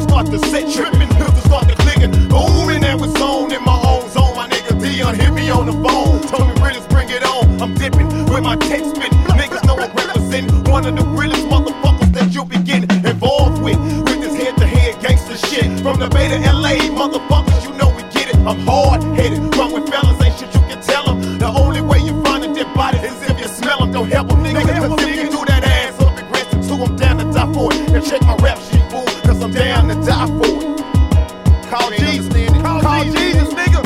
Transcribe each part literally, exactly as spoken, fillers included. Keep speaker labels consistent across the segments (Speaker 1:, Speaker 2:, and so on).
Speaker 1: niggas start to set tripping, pistols start to clicking, booming and was zone in my own zone. My nigga Dion hit me on the phone, told me realest bring it on. I'm dipping with my text spit. Niggas know I'm representing one of the realest motherfuckers that you'll be getting involved with. With this head-to-head gangster shit from the Bay to L A, motherfuckers, you know we get it. I'm hard-headed, wrong with fellas, ain't shit you can tell them. The only way you find a dead body is if you smell them. Don't help them, nigga, cause if you do that ass up aggressive too, I'm down to die for it. And check my rap sheet, fool, cause I'm down to die for it. Call Jesus, call, call Jesus, nigga.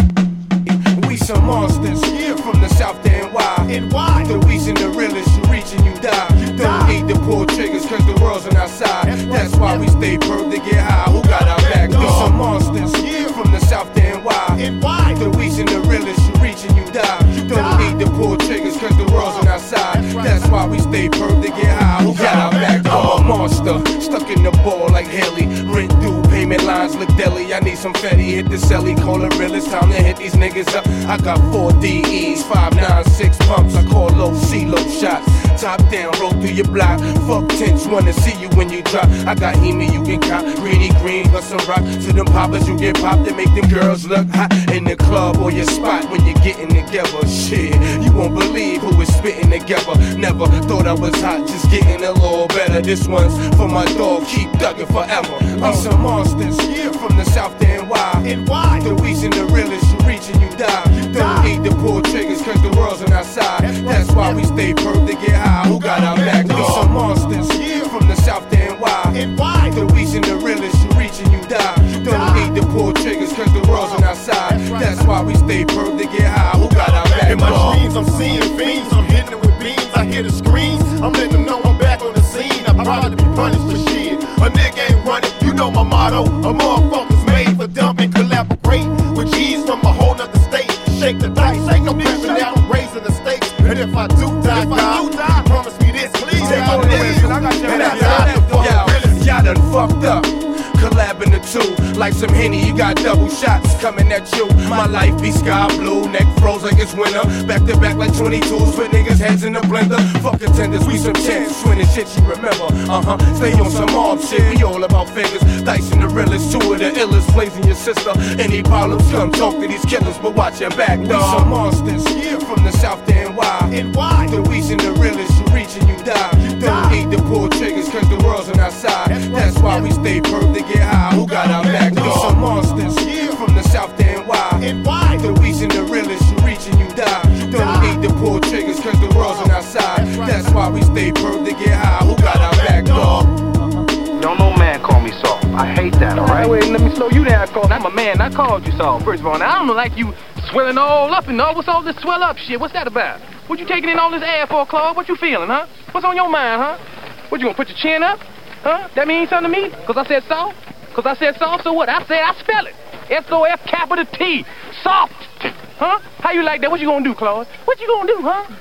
Speaker 2: We some monsters, yeah, from the South to N Y.
Speaker 1: N Y.
Speaker 2: The we's and the realest, you reach and you die. You don't need to pull triggers cause the world's on our side. That's, That's why we stay perp to get high. Who got our back? We some monsters, yeah, from the South to N Y.
Speaker 1: N Y.
Speaker 2: The we's and the realest, you reach and you die. You don't need to pull triggers cause the world's on our side. That's why we stay perp to get high. Who got our back? I'm a monster, stuck in the ball like Haley. Rent due, payment lines look deli. I need some Fetty, hit the celly, call it real. It's time to hit these niggas up. I got four D Es, five nine six pumps. I call low C low shots. Top down, roll through your block. Fuck tents, wanna see you when you drop. I got Hemi, you can cop. Greeny green, got some rock. To them poppers, you get popped and make them girls look hot. In the club or your spot when you're getting together. Shit, you won't believe who is spitting together. Never thought I was hot, just getting a little better. This one's for my dog, keep thugging forever. We some monsters, yeah, from the South to N Y.
Speaker 1: N Y.
Speaker 2: The we's and the realest, you reach and you die. You don't need to pull triggers cause the world's on our side. That's why we stay perp to get high. Who got our back? We some monsters, yeah, from the South to N Y.
Speaker 1: N Y.
Speaker 2: The we's and the realest, you reach and you die. You don't need to pull triggers cause the world's on our side. That's why we stay perp to get high. Who got our back?
Speaker 1: In my dreams, I'm seeing fiends, I'm hitting it with beams. I hear the screams, I'm letting them know I'm back on the scene. I'm proud to be punished for shit. A nigga ain't running, you know my motto. A motherfucker's made for dumping, collaborate with G's from a whole nother state. Shake the dice, ain't no pressure now, I'm raising the stakes. And if I do die, if I do die, promise me this, please take my name. And I die before I'm realest.
Speaker 2: Y'all done fucked up. Collab in the two, like some Henny, you got double shots coming at you. My life be sky blue, neck froze like it's winter. Back to back like twenty-twos, put niggas' heads in the blender. Fuck contenders, we some chance, winning shit you remember. Uh-huh, stay on some mob shit, we all about figures. Dice and the realest, two of the illest, blazing your sister. Any problems, come talk to these killers, but watch your back, dog. We some monsters, yeah, from the South to N Y.
Speaker 1: N Y.
Speaker 2: The we's and the realest, you reach and you die. You don't need to pull triggers cause the world's on our side. That's why we stay perp to get high. Who got our back? We some monsters, yeah, from the South to N Y.
Speaker 1: N Y.
Speaker 2: The we's and the realest, you reach and you die. You don't need to pull triggers cause the world's on our side. That's why we stay perp to get high. Who got our back, dog?
Speaker 3: Don't no man call me soft. I hate that, alright?
Speaker 4: Wait, let me slow you down, cause I'm a man. I called you soft. First of all, now I don't like you swelling all up and all. What's all this swell up shit? What's that about? What you taking in all this air for, Claude? What you feeling, huh? What's on your mind, huh? What, you gonna put your chin up? Huh? That means something to me? Cause I said soft? Cause I said soft, so what? I said I spell it. S O F capital T. Soft. Huh? How you like that? What you gonna do, Claude? What you gonna do, huh?